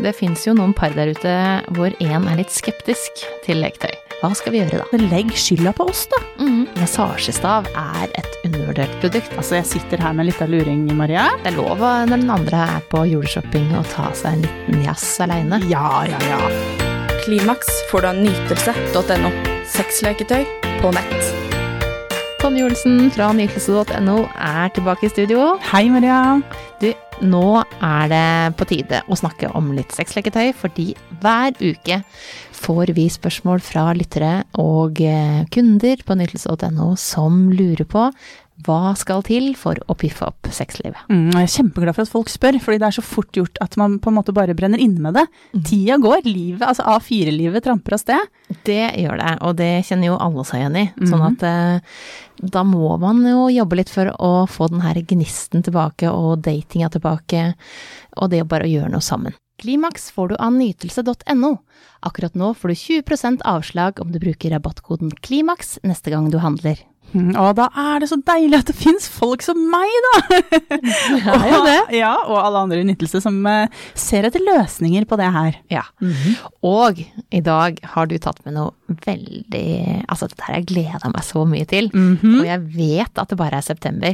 det finnes jo noen par der ute hvor en litt skeptisk til leketøy. Hva skal vi gjøre da? Legg skylda på oss da. Massasjestav et undervurdert produkt. Altså, jeg sitter her med litt av luring, Maria. Det lov når den andre på juleshopping å ta seg en liten jazz alene. Ja. Klimaks får du av nytelse.no. Sexleketøy på nett. Tonje Olsen fra nytelse.no tilbake i studio. Hei, Maria. Du, nå det på tide å snakke om litt sexleketøy, fordi hver uke får vi spørsmål fra lyttere og kunder på nytelse.no som lurer på hva skal til for å piffe opp sexlivet. Jeg kjempeglad for at folk spør, fordi det så fort gjort at man på en måte bare brenner inne med det. Tida går, livet, altså A4-livet tramper av sted. Det gjør det, og det kjenner jo alle seg igjen i. Sånn at da må man jo jobbe litt for å få den her gnisten tilbake, og datinga tilbake, og det bare å gjøre noe sammen. Klimaks får du av nytelse.no. Akkurat nå får du 20% avslag om du bruker rabattkoden Klimaks neste gang du handler. Og da det så deilig at det finnes folk som meg da. Jo det. Ja, og alle andre i nytelse som ser etter løsninger på det her. Ja, og i dag har du tatt med noe veldig, altså dette her jeg gleder meg så mye til, og jeg vet at det bare september,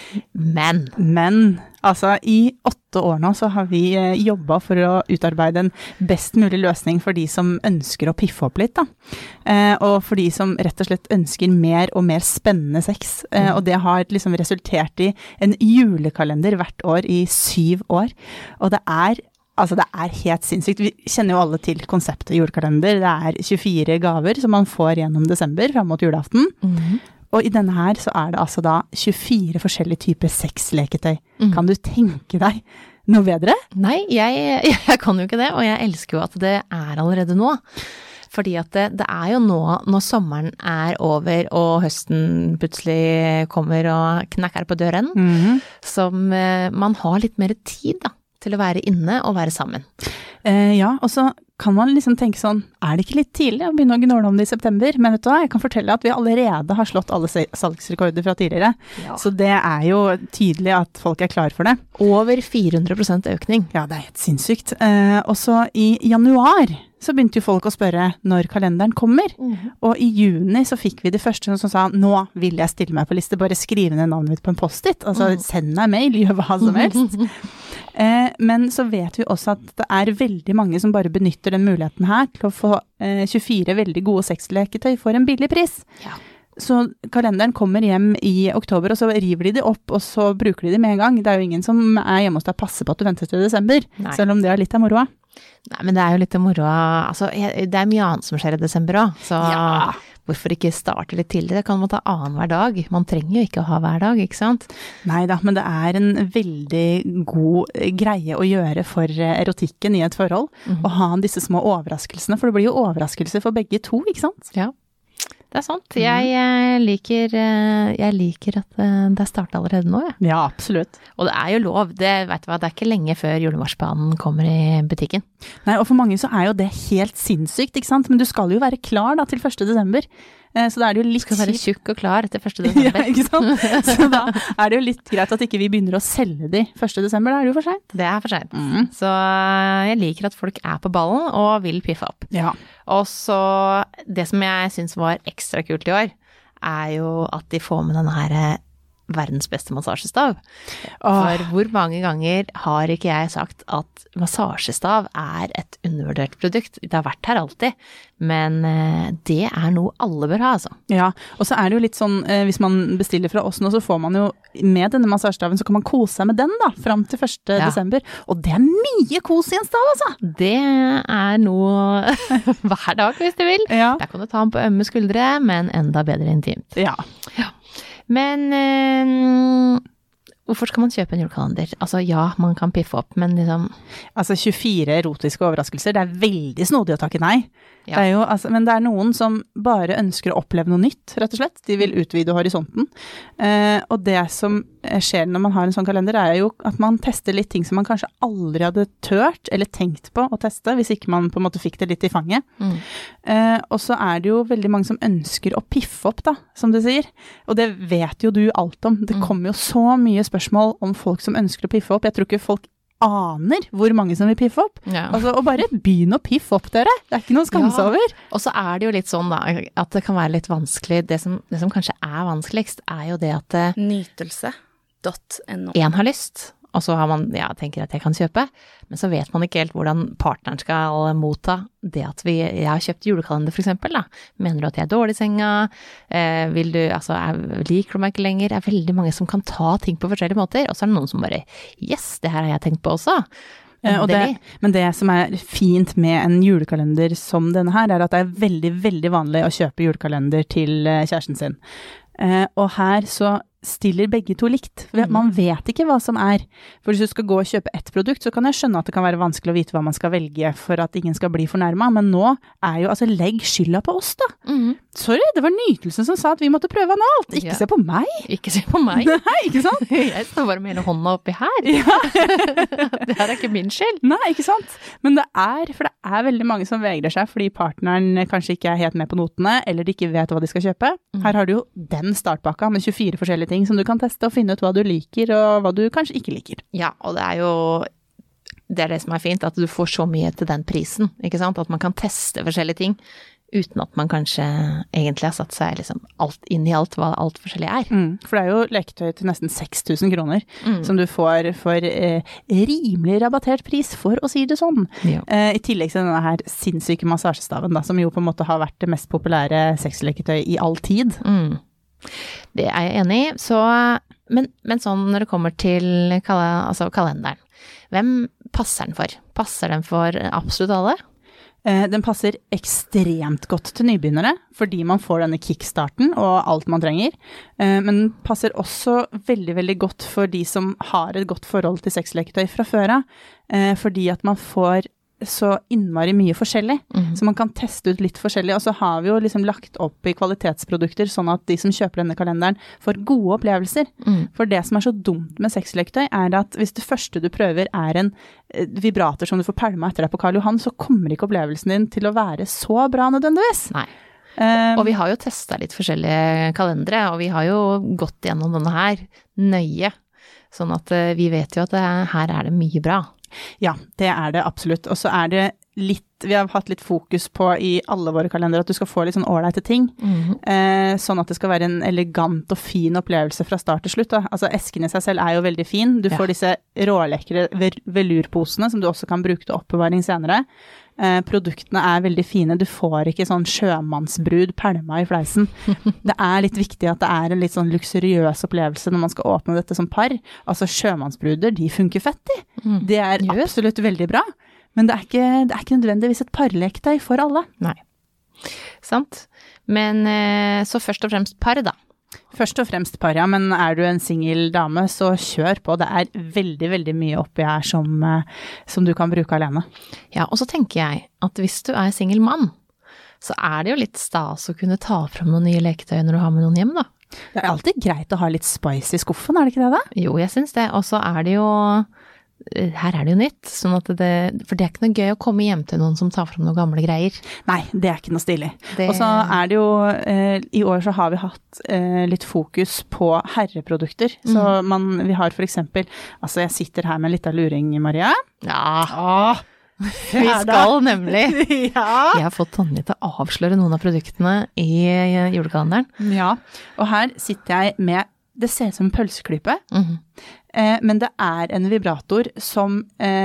men altså i 8 år nå så har vi jobbet for å utarbeide en best mulig løsning for de som ønsker å piffe opp litt da, og for de som rett og slett ønsker mer og mer spennende sex, og det har liksom resultert i en julekalender hvert år i 7 år, og det helt sinnssykt. Vi kjenner jo alle til konseptet julekalender. Det 24 gaver som man får gjennom desember, frem mot julaften. Og i denne her så det altså da 24 forskjellige typer sexleketøy. Kan du tenke deg noe bedre? Nei, jeg kan jo ikke det, og jeg elsker jo at det allerede nå. Fordi at det jo nå, når sommeren over, og høsten plutselig kommer og knakker på døren, som man har litt mer tid da, til å være inne og være sammen. Ja, og så kan man liksom tenke sånn, det ikke litt tidlig å begynne å gnåle om det i september? Men vet du hva, jeg kan fortelle at vi allerede har slått alle salgsrekorder fra tidligere. Ja. Så det jo tydelig at folk klar for det. Over 400% økning. Ja, det helt sinnssykt. Og så i januar så begynte jo folk å spørre når kalenderen kommer. Og i juni så fikk vi de første som sa, nå vil jeg stille meg på liste, bare skrive ned navnet mitt på en post-it. Altså send meg mail, gjør hva som helst. Men så vet vi også at det veldig mange som bare benytter den muligheten her til å få 24 veldig gode sexleketøy for en billig pris. Ja. Så kalenderen kommer hjem i oktober, og så river de opp, og så bruker de det med en gang. Det jo ingen som hjemme hos deg passer på at du venter til desember, selv om det litt av moroa. Nei, men det jo litt av moroa. Altså, det mye annet som skjer i desember også, så hvorfor ikke starte litt tidligere? Kan man ta annen hver dag? Man trenger jo ikke å ha hver dag, ikke sant? Neida, men det en veldig god greie å gjøre for erotikken i et forhold, å ha disse små overraskelsene, for det blir jo overraskelser for begge to, ikke sant? Ja. Det sant. Jeg liker at det startet allerede nå, ja. Ja, absolutt. Og det jo lov, vet du hva, det ikke lenge før julemarsipanen kommer i butikken. Nei, og for mange så jo det helt sinnssykt, ikke sant? Men du skal jo være klar da til 1. desember. Så da det jo litt... Skal være tjukk og klar til 1. desember. Ja, ikke sant? Så da det jo litt greit at ikke vi begynner å selge de 1. desember, da det jo for sent. Det for sent. Så jeg liker at folk på ballen og vil piffe opp. Ja. Og så, det som jeg synes var ekstra kult i år, jo at de får med denne her verdens beste massasjestav. For hvor mange ganger har ikke jeg sagt at massasjestav et undervurdert produkt? Det har vært her alltid, men det noe alle bør ha, altså. Ja, og så det jo litt sånn, hvis man bestiller fra oss nå, så får man jo med denne massasjestaven, så kan man kose seg med den da, frem til 1. desember. Og det mye kos i en stav, altså! Det noe hver dag, hvis du vil. Ja. Der kan du ta den på ømme skuldre, men enda bedre intimt. Ja. Ja. Men hvorfor skal man kjøpe en julekalender? Altså ja, man kan piffe opp, men liksom... Altså 24 erotiske overraskelser, det veldig snodig å takke nei. Ja. Det jo, altså, men det noen som bare ønsker å oppleve noe nytt, rett og slett. De vil utvide horisonten. Og det som skjer når man har en sånn kalender, jo at man tester litt ting som man kanskje aldri hadde tørt eller tenkt på å teste, hvis ikke man på en måte fikk det litt i fanget. Og så det jo veldig mange som ønsker å piffe opp, da, som du sier. Og det vet jo du alt om. Det kommer jo så mye spørsmål om folk som ønsker å piffe opp. Jeg tror ikke folk aner hvor mange som vil piffe opp. Ja. Altså, og bare begynn å piffe opp, dere. Det ikke noe å skamme seg over. Og så det jo litt sånn da, at det kan være litt vanskelig. Det som kanskje vanskeligst, jo det at Nytelse.no. en har lyst, og så har man, tenker at jeg kan kjøpe, men så vet man ikke helt hvordan partneren skal motta det at jeg har kjøpt julekalender for eksempel da. Mener du at jeg dårlig i senga? Liker du meg ikke lenger? Det veldig mange som kan ta ting på forskjellige måter, og så det noen som bare, yes, det her har jeg tenkt på også. Men det som fint med en julekalender som denne her, at det veldig, veldig vanlig å kjøpe julekalender til kjæresten sin. Og her så stiller begge to likt. Man vet ikke hva som for hvis du skal gå og kjøpe ett produkt, så kan jeg skjønne at det kan være vanskelig å vite hva man skal velge for at ingen skal bli fornærmet, men nå jo, legg skylda på oss da. Sorry, det var Nytelsen som sa at vi måtte prøve analt. Ikke se på meg. Ikke se på meg. Nei, ikke sant? Jeg står bare med hele hånda oppi her. Ja. Det her ikke min skyld. Nei, ikke sant? Men det for det veldig mange som vegrer seg fordi partneren kanskje ikke helt med på notene, eller de ikke vet hva de skal kjøpe. Her har du jo den startpakka med 24 forskjellige ting som du kan teste og finne ut hva du liker og hva du kanskje ikke liker. Ja, og det som fint, at du får så mye til den prisen, ikke sant? At man kan teste forskjellige ting, uten at man kanskje egentlig har satt seg liksom inn i alt, hva alt forskjellig For det jo leketøy til nesten 6 000 kroner, som du får for rimelig rabattert pris, for å si det sånn. I tillegg til denne her sinnssyke massasjestaven, da, som jo på en måte har vært det mest populære sexleketøy i all tid. Det jeg enig i, men sånn når det kommer til kalenderen, hvem passer den for? Passer den for absolutt alle? Den passer ekstremt godt til nybegynnere, fordi man får denne kickstarten og alt man trenger. Men den passer også veldig, veldig godt for de som har et godt forhold til sexleketøy fra før av, fordi at man får så innmari mye forskjellig, så man kan teste ut litt forskjellig, og så har vi jo liksom lagt opp i kvalitetsprodukter, sånn at de som kjøper denne kalenderen får gode opplevelser. For det som så dumt med sexleketøy at hvis det første du prøver en vibrator som du får pælma etter deg på Karl Johan, så kommer ikke opplevelsen din til å være så bra nødvendigvis. Nei. Og vi har jo testet litt forskjellige kalendere, og vi har jo gått gjennom denne her nøye, sånn at vi vet jo at her det mye bra. Ja, det det absolutt. Og så det litt, vi har hatt litt fokus på i alle våre kalendere at du skal få litt sånn ålreite ting, sånn at det skal være en elegant og fin opplevelse fra start til slutt. Da. Altså esken i seg selv jo veldig fin. Du får disse rålekre velurposene som du også kan bruke til oppbevaring senere. Produktene veldig fine. Du får ikke sånn sjømannsbrud pælma i fleisen. Det litt viktig at det en litt sånn luksuriøs opplevelse når man skal åpne dette som par. Altså sjømannsbruder, de funker fett i. Det absolutt veldig bra. Men det ikke nødvendigvis et parleketøy for alle. Nei. Sant. Men så først og fremst par da. Først og fremst par, ja, men du en single dame, så kjør på. Det veldig, veldig mye oppi her som du kan bruke alene. Ja, og så tenker jeg at hvis du single mann, så det jo litt stas å kunne ta frem noen nye leketøy når du har med noen hjem, da. Det alltid greit å ha litt spice i skuffen, det ikke det da? Jo, jeg synes det, og så det jo her det jo nytt, sånn at for det ikke noe gøy å komme hjem til noen som tar frem noen gamle greier. Nei, det ikke noe stilig. Og så det jo, i år så har vi hatt litt fokus på herreprodukter, så vi har for eksempel, altså jeg sitter her med litt av luring, Maria. Ja, vi skal nemlig. Jeg har fått Tonje til å avsløre noen av produktene i julekalenderen. Ja, og her sitter jeg med, det ser ut som en pølseklype, men det en vibrator som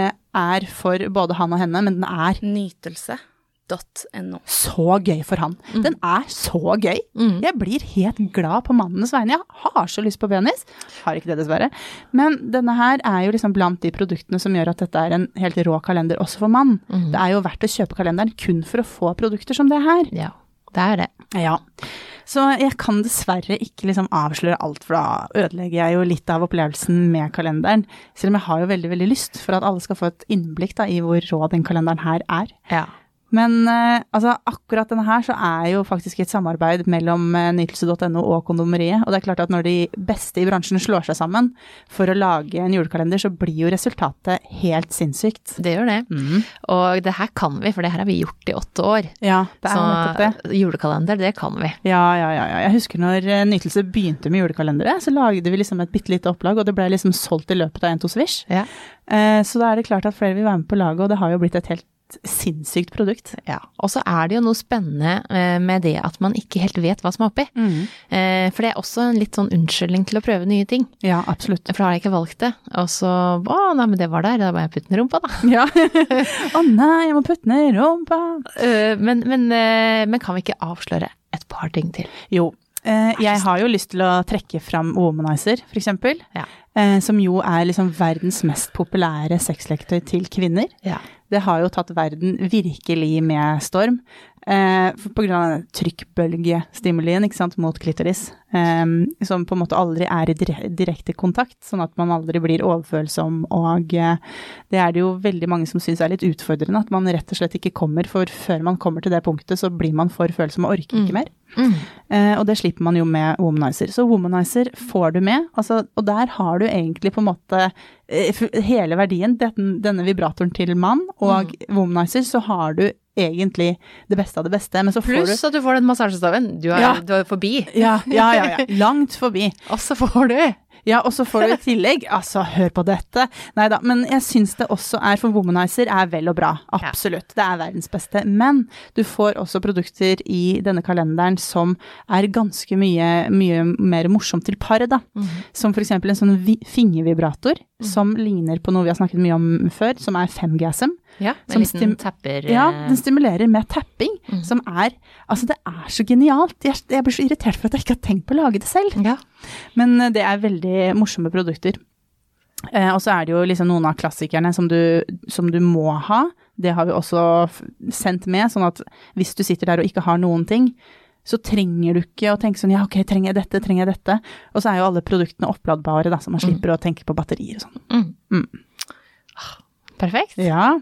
for både han og henne, men den Nytelse.no. Så gøy for han. Den så gøy. Jeg blir helt glad på mannens vegne. Jeg har så lyst på penis. Har ikke det dessverre. Men denne her jo liksom blant de produktene som gjør at dette en helt rå kalender også for mann. Det jo verdt å kjøpe kalenderen kun for å få produkter som det her. Ja, det det. Ja. Så jeg kan dessverre ikke liksom avsløre alt, for da ødelegger jeg jo litt av opplevelsen med kalenderen. Selv om jeg har jo veldig, veldig lyst for at alle skal få et innblikk da, i hvor rå den kalenderen her Ja. Men altså, akkurat denne her så jo faktisk et samarbeid mellom nytelse.no og Kondomeriet, og det klart at når de beste i bransjen slår seg sammen for å lage en julekalender, så blir jo resultatet helt sinnssykt. Det gjør det. Og det her kan vi, for det her har vi gjort i 8 år. Ja, det nettopp det. Så julekalender, det kan vi. Ja. Jeg husker når Nytelse begynte med julekalendere, så lagde vi liksom et bittelite opplag, og det ble liksom solgt i løpet av 1-2 swish. Ja. Så da det klart at flere vil være med på laget, og det har jo blitt et helt sinnssykt produkt. Ja, og så det jo noe spennende med det at man ikke helt vet hva som oppi. For det også en litt sånn unnskyldning til å prøve nye ting. Ja, absolutt. For da har jeg ikke valgt det. Og så, nei, men det var der, da må jeg putte den i rumpa da. Ja, nei, jeg må putte den i rumpa. Men kan vi ikke avsløre et par ting til? Jo, jeg har jo lyst til å trekke fram Womanizer, for eksempel. Ja. Som jo liksom verdens mest populære sexleketøy til kvinner. Ja. Det har jo tatt verden virkelig med storm, på grunn av trykkbølgestimulien, ikke sant, mot klitoris, som på en måte aldri i direkte kontakt, sånn at man aldri blir overfølsom, og det det jo veldig mange som synes litt utfordrende, at man rett og slett ikke kommer, for før man kommer til det punktet, så blir man for følsom og orker ikke mer. Og det slipper man jo med Womanizer. Så Womanizer får du med, altså, og der har du egentlig på en måte hele verdien, denne vibratoren til mann, og Womanizer, så har du egentlig det beste av det beste. Men så pluss at du får den massasjestaven. Du er forbi. Ja. Langt forbi. Og så får du. Ja, og så får du i tillegg, altså, hør på dette. Neida, men jeg synes det også for Womanizer vel og bra. Absolutt. Det verdens beste. Men du får også produkter i denne kalenderen som ganske mye mer morsomt til par, da. Som for eksempel en sånn fingervibrator, som ligner på noe vi har snakket mye om før, som Femgasm. Ja, med en liten tapper. Ja, den stimulerer med tapping, som altså det så genialt. Jeg blir så irritert for at jeg ikke har tenkt på å lage det selv. Ja. Men det veldig morsomme produkter. Og så det jo liksom noen av klassikerne som du må ha. Det har vi også sendt med, sånn at hvis du sitter der og ikke har noen ting, så trenger du ikke å tenke sånn, ja, ok, trenger jeg dette? Og så jo alle produktene oppladbare, da, så man slipper å tenke på batterier og sånn. Perfekt. Ja,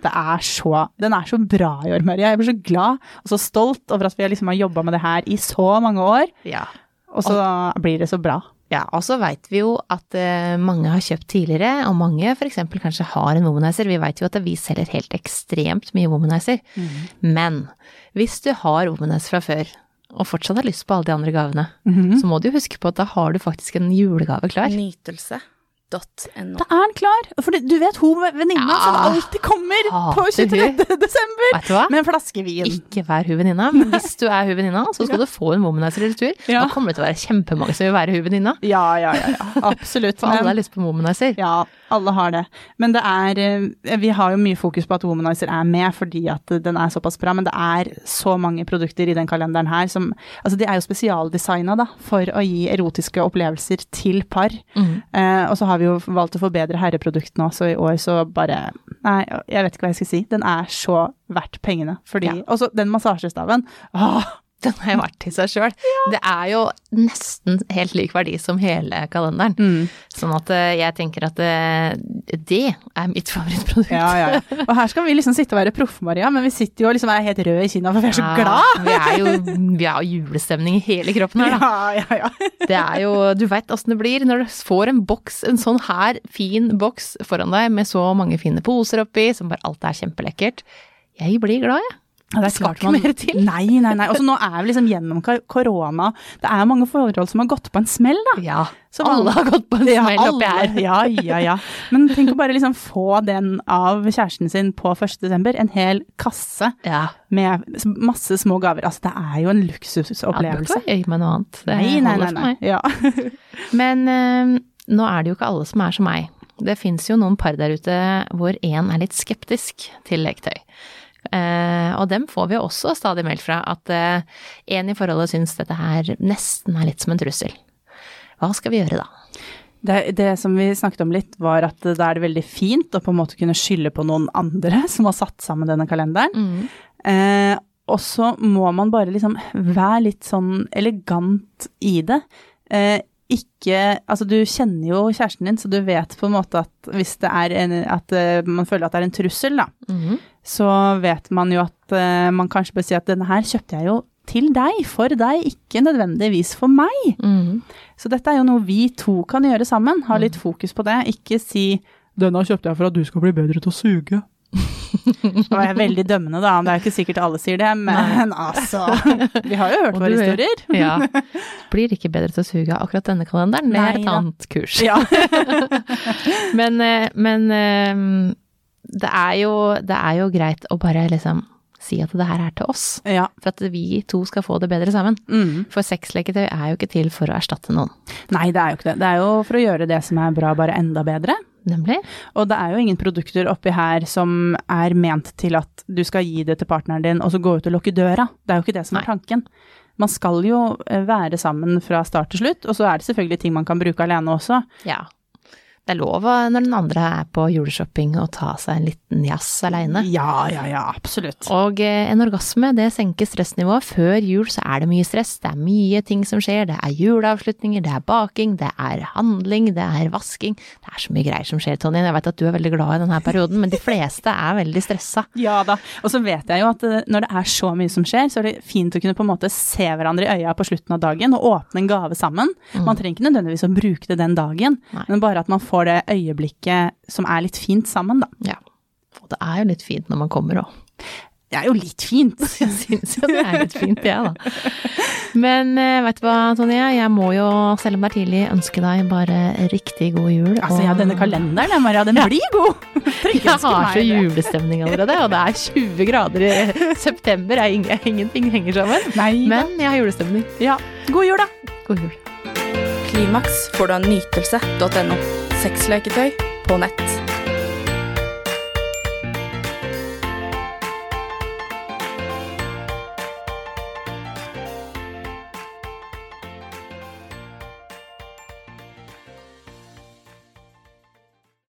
den så bra i år, Maria. Jeg blir så glad og så stolt over at vi liksom har jobbet med det her i så mange år. Ja. Og så blir det så bra. Ja, og så vet vi jo at mange har kjøpt tidligere, og mange for eksempel kanskje har en Womanizer. Vi vet jo at vi selger helt ekstremt mye Womanizer. Men hvis du har Womanizer fra før, og fortsatt har lyst på alle de andre gavene, så må du huske på at da har du faktisk en julegave klar. Nytelse.no. Da den klar, for du vet venninna som alltid kommer på 23. desember med en flaske vin. Ikke vær hun venninna, men hvis du hun venninna, så skal du få en Womanizer i retur. Da kommer det til å være kjempemange som vil være hun venninna. Ja, absolutt. For alle har lyst på Womanizer. Ja, alle har det. Men det vi har jo mye fokus på at Womanizer med, fordi at den såpass bra, men det så mange produkter i den kalenderen her som, altså de jo spesialdesignet da, for å gi erotiske opplevelser til par. Og så har vi jo valgt å forbedre herreproduktene også i år, så bare, nei, jeg vet ikke hva jeg skal si. Den så verdt pengene, fordi, også den massasjestaven, den har jo vært i seg selv. Ja. Det jo nesten helt lik verdi som hele kalenderen. Sånn at jeg tenker at det mitt favorittprodukt. Ja. Og her skal vi liksom sitte og være proff, Maria, men vi sitter jo og liksom helt røde i kinna, for vi så glad. Vi har jo julestemning i hele kroppen her, da. Ja. Det jo, du vet hvordan det blir når du får en boks, en sånn her fin boks foran deg, med så mange fine poser oppi, som bare alt kjempelekkert. Jeg blir glad, jeg. Ja, det skal ikke mer til. Nei. Og så nå vi liksom gjennom korona. Det mange forhold som har gått på en smell, da. Ja, så alle har gått på en smell oppi her. Ja. Men tenk å bare liksom få den av kjæresten sin på 1. desember. En hel kasse med masse små gaver. Altså, det jo en luksusopplevelse. Ja, det ikke med noe annet. Det holder for meg. Ja. Men nå det jo ikke alle som som meg. Det finnes jo noen par der ute hvor en litt skeptisk til leketøy. Og dem får vi også stadig meldt fra at en i forholdet synes dette her nesten litt som en trussel. Hva skal vi gjøre da? Det som vi snakket om litt var at da det veldig fint å på en måte kunne skylde på noen andre som har satt sammen denne kalenderen. Og så må man bare liksom være litt sånn elegant i det. Altså du kjenner jo kjæresten din, så du vet på en måte at hvis det at man føler at det en trussel da, så vet man jo at man kanskje bør si at denne her kjøpte jeg jo til deg, for deg, ikke nødvendigvis for meg. Så dette jo noe vi to kan gjøre sammen, ha litt fokus på det, ikke si, denne kjøpte jeg for at du skal bli bedre til å suge. Det var veldig dømmende da, det ikke sikkert alle sier det, men altså, vi har jo hørt våre historier. Ja, blir ikke bedre til å suge akkurat denne kalenderen, det et annet kurs. Ja. men det jo greit å bare liksom si at det her til oss, for at vi to skal få det bedre sammen. For sexleketøy jo ikke til for å erstatte noen. Nei, det jo ikke det. Det jo for å gjøre det som bra bare enda bedre. Nemlig. Og det jo ingen produkter oppi her som ment til at du skal gi det til partneren din, og så gå ut og lukke døra. Det jo ikke det som tanken. Man skal jo være sammen fra start til slutt, og så det selvfølgelig ting man kan bruke alene også. Ja. Det lov når den andre på juleshopping å ta seg en liten jazz alene. Ja, absolutt. Og en orgasme, det senker stressnivået. Før jul så det mye stress, det mye ting som skjer, det juleavslutninger, det baking, det handling, det vasking. Det så mye greier som skjer, Tonje. Jeg vet at du veldig glad i denne perioden, men de fleste veldig stresset. Ja da, og så vet jeg jo at når det så mye som skjer, så det fint å kunne på en måte se hverandre i øya på slutten av dagen og åpne en gave sammen. Man trenger ikke nødvendigvis å bruke det den dagen, men bare at man får det øyeblikket som litt fint sammen da. Ja, og det jo litt fint når man kommer også. Det jo litt fint. Jeg synes jo det litt fint, ja da. Men vet du hva, Tonje? Jeg må jo, selv om det tidlig, ønske deg bare riktig god jul. Altså, denne kalenderen, Maria, den blir god. Jeg har så julestemning allerede, og det 20 grader i september, ingenting henger sammen. Nei, men jeg har julestemning. Ja, god jul da. God jul. Klimaks får du av nytelse.no. Sexleketøy på nett.